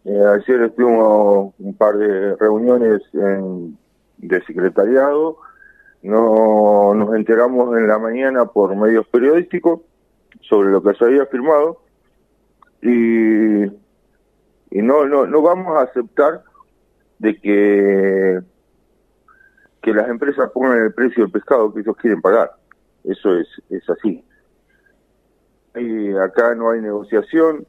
Ayer estuvimos un par de reuniones de secretariado. No, nos enteramos en la mañana por medios periodísticos sobre lo que se había firmado y no vamos a aceptar de que las empresas pongan el precio del pescado que ellos quieren pagar. Eso es así. Y acá no hay negociación.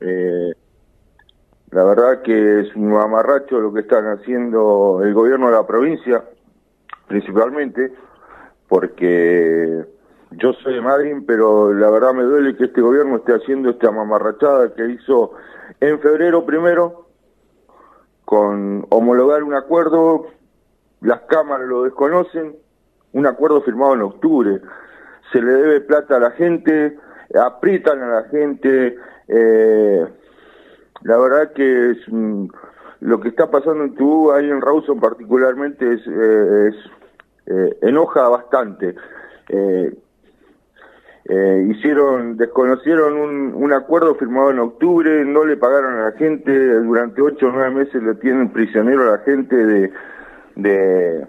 La verdad que es un mamarracho lo que están haciendo el gobierno de la provincia, principalmente, porque yo soy de Madrid, pero la verdad me duele que este gobierno esté haciendo esta mamarrachada que hizo en febrero primero, con homologar un acuerdo, las cámaras lo desconocen, un acuerdo firmado en octubre, se le debe plata a la gente, aprietan a la gente, la verdad que lo que está pasando en Tubú, ahí en Rawson particularmente, enoja bastante. Desconocieron un acuerdo firmado en octubre, no le pagaron a la gente, durante 8 o 9 meses le tienen prisionero a la gente de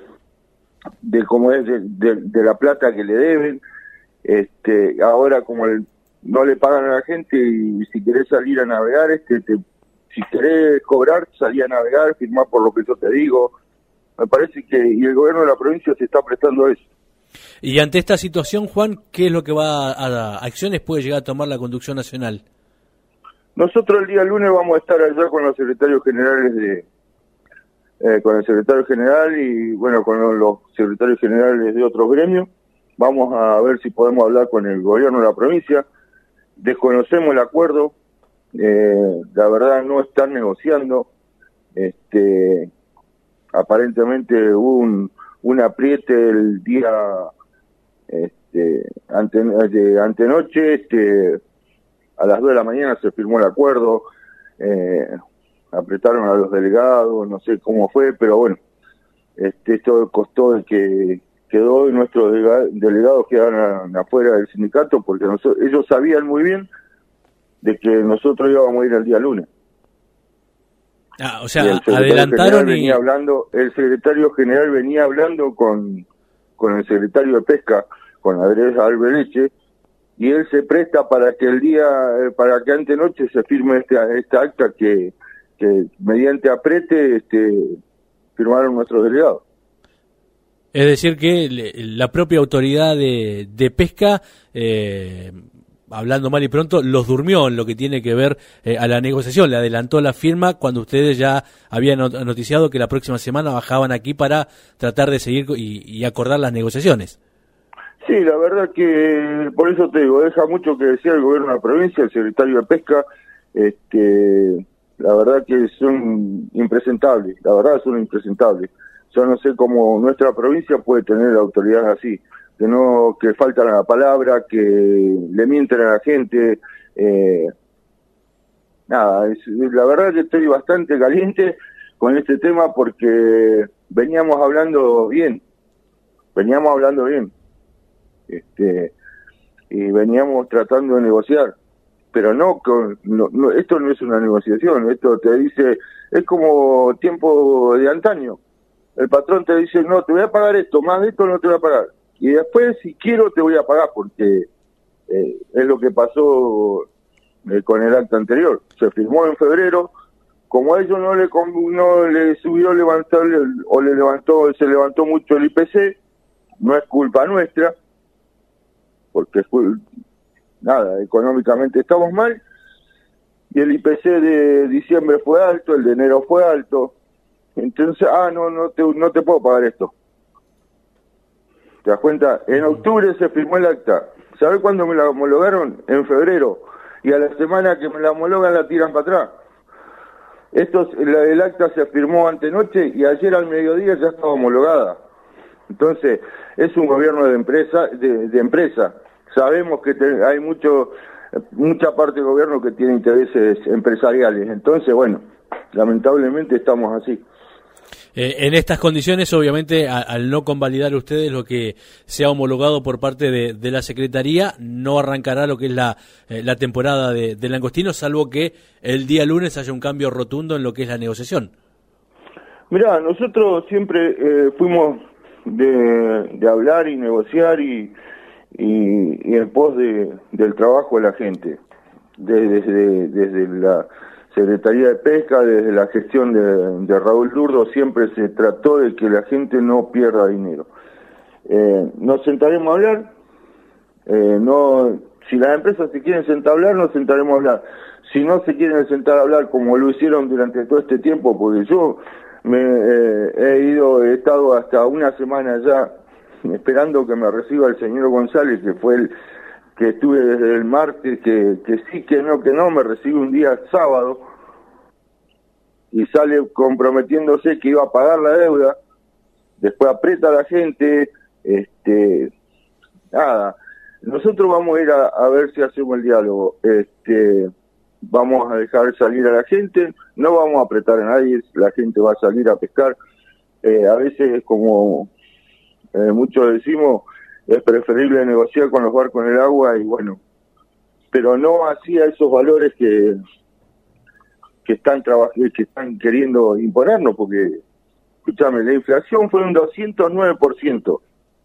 la plata que le deben. Ahora como no le pagan a la gente, y si querés salir a navegar, si querés cobrar, salí a navegar, firmar por lo que yo te digo. Me parece que y el gobierno de la provincia se está prestando a eso. Y ante esta situación, Juan, ¿qué es lo que acciones puede llegar a tomar la conducción nacional? Nosotros el día lunes vamos a estar allá con los secretarios generales con el secretario general y bueno, con los secretarios generales de otros gremios. Vamos a ver si podemos hablar con el gobierno de la provincia. Desconocemos el acuerdo, la verdad no están negociando. Aparentemente hubo un apriete el día antenoche, a las 2 de la mañana se firmó el acuerdo, apretaron a los delegados, no sé cómo fue, pero bueno, esto costó de que quedó y nuestros delegados quedaron afuera del sindicato porque ellos sabían muy bien de que nosotros íbamos a ir el día lunes. O sea, adelantaron el secretario general venía hablando con el secretario de Pesca, con Andrés Albeleche, y él se presta para que para que antenoche se firme esta acta que mediante aprete firmaron nuestros delegados. Es decir que la propia autoridad de pesca, hablando mal y pronto, los durmió en lo que tiene que ver a la negociación, le adelantó la firma cuando ustedes ya habían noticiado que la próxima semana bajaban aquí para tratar de seguir y acordar las negociaciones. Sí, la verdad que, por eso te digo, deja mucho que decir el gobierno de la provincia, el secretario de Pesca, la verdad que son impresentables, Yo no sé cómo nuestra provincia puede tener autoridades así, que faltan a la palabra, que le mienten a la gente. La verdad que estoy bastante caliente con este tema porque veníamos hablando bien. Y veníamos tratando de negociar. Pero esto no es una negociación, esto te dice, es como tiempo de antaño. El patrón te dice, no, te voy a pagar esto, más de esto no te voy a pagar. Y después, si quiero, te voy a pagar, porque es lo que pasó con el acta anterior. Se firmó en febrero, como a ellos no le subió se levantó mucho el IPC, no es culpa nuestra, porque económicamente estamos mal, y el IPC de diciembre fue alto, el de enero fue alto. Entonces, no te puedo pagar esto. ¿Te das cuenta? En octubre se firmó el acta. ¿Sabes cuándo me la homologaron? En febrero. Y a la semana que me la homologan la tiran para atrás. El acta se firmó antenoche y ayer al mediodía ya estaba homologada. Entonces, es un gobierno de empresa. Sabemos que hay mucha parte del gobierno que tiene intereses empresariales. Entonces, bueno, lamentablemente estamos así. En estas condiciones, obviamente, al no convalidar ustedes lo que se ha homologado por parte de la Secretaría, no arrancará lo que es la temporada de langostino, salvo que el día lunes haya un cambio rotundo en lo que es la negociación. Mirá, nosotros siempre fuimos de hablar y negociar y en pos del trabajo de la gente, desde la Secretaría de Pesca, desde la gestión de Raúl Durdo, siempre se trató de que la gente no pierda dinero. Nos sentaremos a hablar, si las empresas se quieren sentar a hablar, nos sentaremos a hablar. Si no se quieren sentar a hablar como lo hicieron durante todo este tiempo, porque yo he estado hasta una semana ya esperando que me reciba el señor González, que fue el que estuve desde el martes, que sí, que no, me recibe un día sábado y sale comprometiéndose que iba a pagar la deuda, después aprieta a la gente, nada, nosotros vamos a ir a ver si hacemos el diálogo, vamos a dejar salir a la gente, no vamos a apretar a nadie, la gente va a salir a pescar, a veces es como muchos decimos, es preferible negociar con los barcos en el agua y bueno, pero no así a esos valores que están queriendo imponernos, porque, escúchame, la inflación fue un 209%.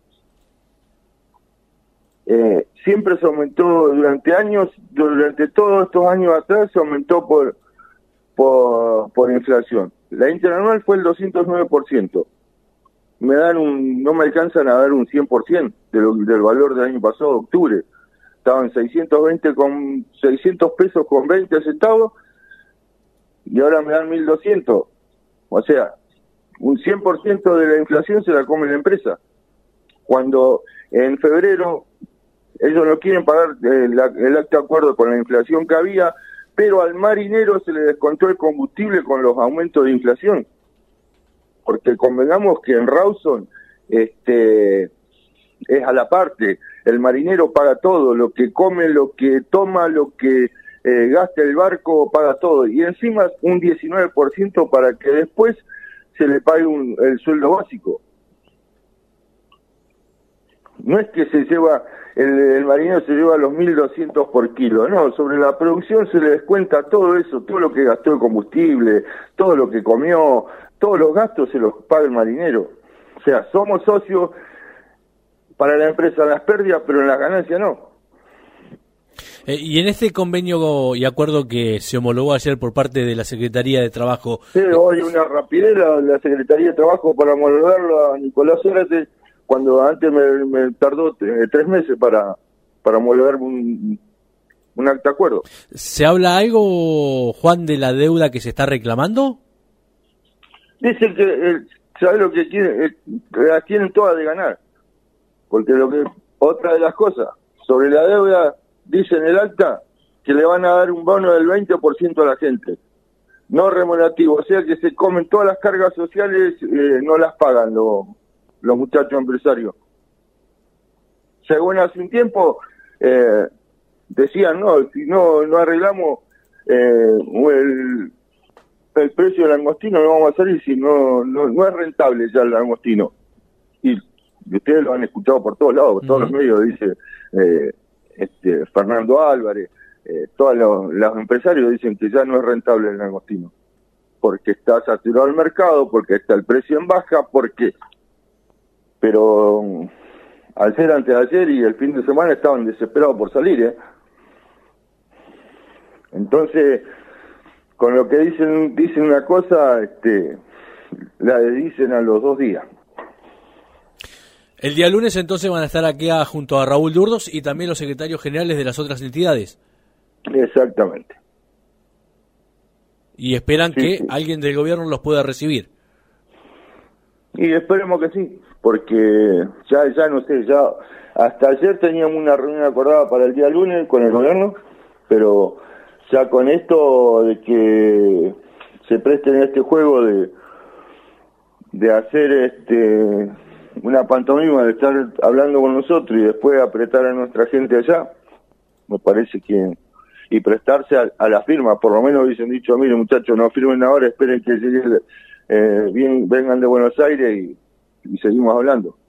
Siempre se aumentó durante todos estos años atrás se aumentó por inflación. La interanual fue el 209%. No me alcanzan a dar un 100% del valor del año pasado, octubre. Estaban 600 pesos con 20 centavos y ahora me dan 1.200. O sea, un 100% de la inflación se la come la empresa. Cuando en febrero ellos no quieren pagar el acta de acuerdo con la inflación que había, pero al marinero se le descontó el combustible con los aumentos de inflación. Porque convengamos que en Rawson es a la parte, el marinero paga todo, lo que come, lo que toma, lo que gasta el barco, paga todo, y encima un 19% para que después se le pague el sueldo básico. No es que se lleva, el marinero se lleva los 1.200 por kilo, no, sobre la producción se le descuenta todo eso, todo lo que gastó el combustible, todo lo que comió, todos los gastos se los paga el marinero. O sea, somos socios para la empresa en las pérdidas, pero en las ganancias no. Y en este convenio y acuerdo que se homologó ayer por parte de la Secretaría de Trabajo... Sí, hoy una rapidez la Secretaría de Trabajo para homologarlo a Nicolás Zárate, cuando antes me tardó 3 meses para homologar un acta de acuerdo. ¿Se habla algo, Juan, de la deuda que se está reclamando? Dicen que, ¿sabes lo que quieren? Las tienen todas de ganar. Porque otra de las cosas, sobre la deuda, dice en el acta que le van a dar un bono del 20% a la gente. No remunerativo, o sea que se comen todas las cargas sociales, no las pagan los muchachos empresarios. Según hace un tiempo, decían, no, si no arreglamos el precio del langostino, no vamos a salir si no es rentable ya el langostino. Y ustedes lo han escuchado por todos lados, por todos los medios, dice Fernando Álvarez, todos los empresarios dicen que ya no es rentable el langostino, porque está saturado el mercado, porque está el precio en baja, pero al ser antes de ayer y el fin de semana estaban desesperados por salir, Entonces, con lo que dicen una cosa, la dicen a los 2 días. El día lunes entonces van a estar aquí junto a Raúl Durdos y también los secretarios generales de las otras entidades. Exactamente. Y esperan que alguien del gobierno los pueda recibir. Y esperemos que sí, porque ya no sé, ya hasta ayer teníamos una reunión acordada para el día lunes con el gobierno, pero ya con esto de que se presten a este juego de hacer una pantomima, de estar hablando con nosotros y después apretar a nuestra gente allá, me parece que, y prestarse a la firma, por lo menos hubiesen dicho, mire muchachos, no firmen ahora, esperen que llegue vengan de Buenos Aires y seguimos hablando.